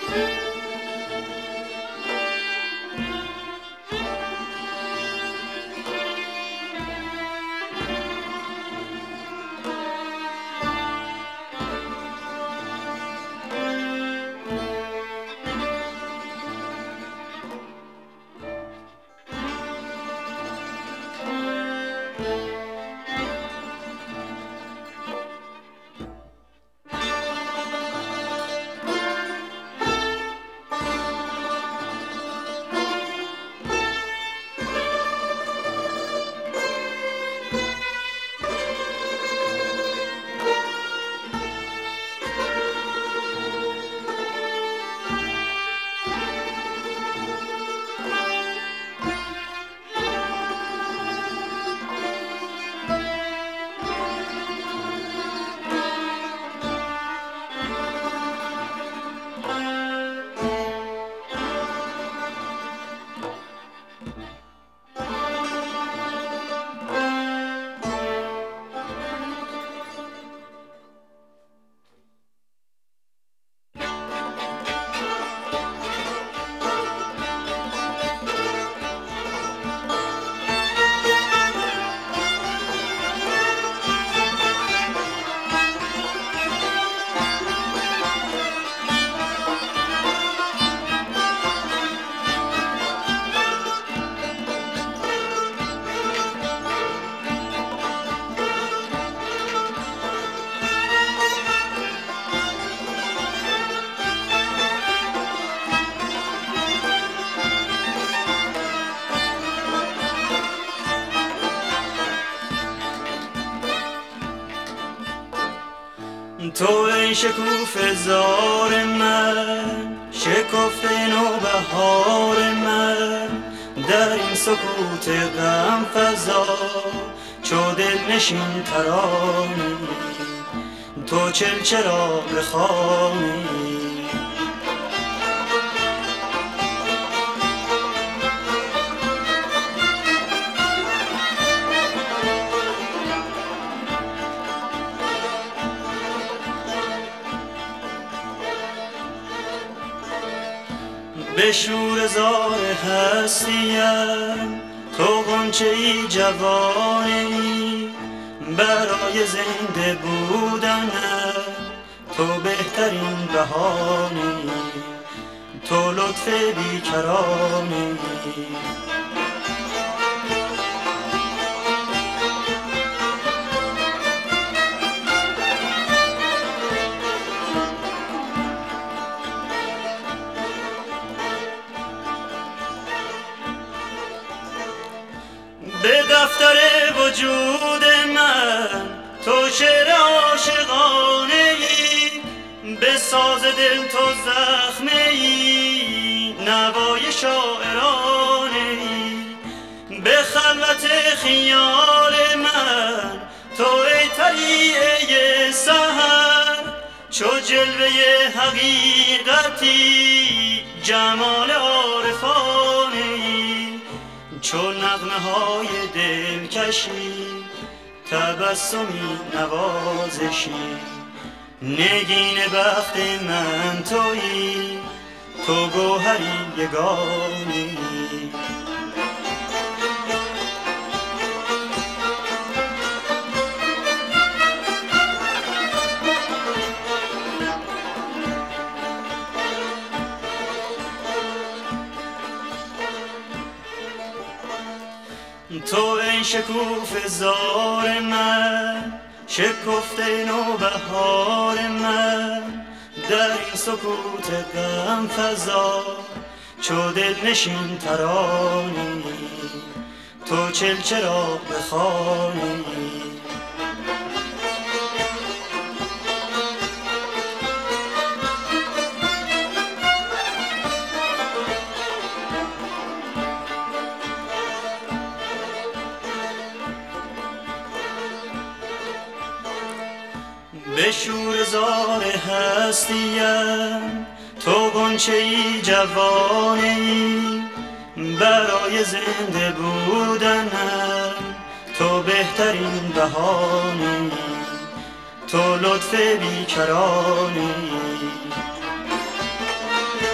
تو ای شکوفه زار من، شکفته نوبهار من، در این سکوت غم فزا چو دلنشین ترانی، تو چلچراغ بخوانی. به شور زار هستیم تو غنچه‌ای جوانی، برای زنده بودنم تو بهترین بهانی، تو لطف بیکرانی. به دفتر وجود من تو شعر عاشقانه ای، به ساز دل تو زخمه ای، نوای شاعرانه ای. به خلوت خیال من تو ای طلیعه سحر، چو جلوه حقیقتی جمال عارفانه ای. چو نغمه های دلکشی تبسمی نوازشی، نگین بخت من تویی، تو گوهری یگانه‌ای. تو ای شکوفه زار من، شکفته نوبهار من، در این سکوت غم فزا چو دلنشین ترانی، تو چلچراغ بخوانی. به شور زار هستیم تو غنچه‌ای جوانی، برای زنده بودنم تو بهترین بهانی، تو لطف بیکرانی.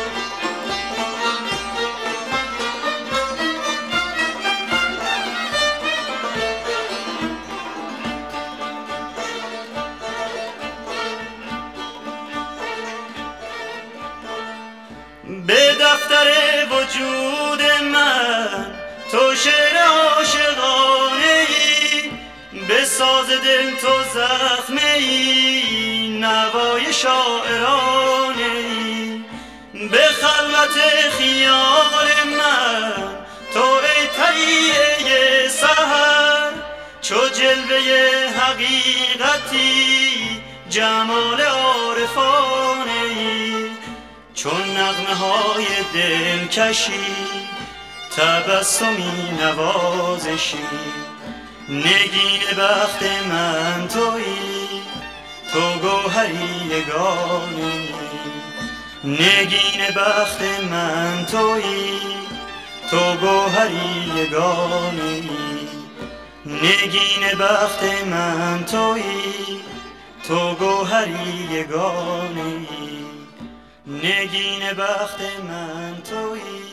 دفتر وجود من تو شعر عاشقانه ای، به ساز دل تو زخمه ای، نوای شاعرانه ای. به خلوت خیال من تو ای طریقه سحر، چو جلوه حقیقتی جمال عارفانه ای. چون نغمه های دلکشی تبسمی نوازشی، نگین بخت من تویی تو گوهری یگانه ای. نگین بخت من تویی تو گوهری یگانه ای. نگین بخت من تویی تو گوهری یگانه ای. نگین بخت من تویی